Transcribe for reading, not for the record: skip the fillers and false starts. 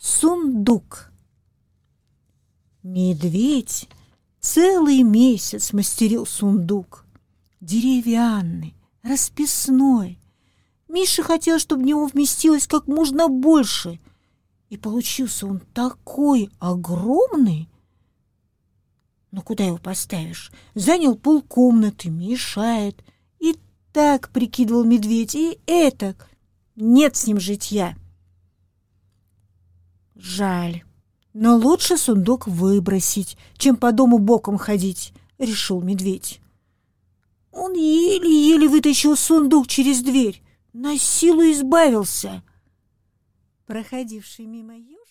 Сундук. Медведь целый месяц мастерил сундук. Деревянный, расписной. Миша хотел, чтобы в него вместилось как можно больше. И получился он такой огромный. Но куда его поставишь? Занял полкомнаты, мешает. И так прикидывал медведь, и этак. Нет с ним житья. Жаль, но лучше сундук выбросить, чем по дому боком ходить, решил медведь. Он еле-еле вытащил сундук через дверь, на силу избавился. Проходивший мимо еж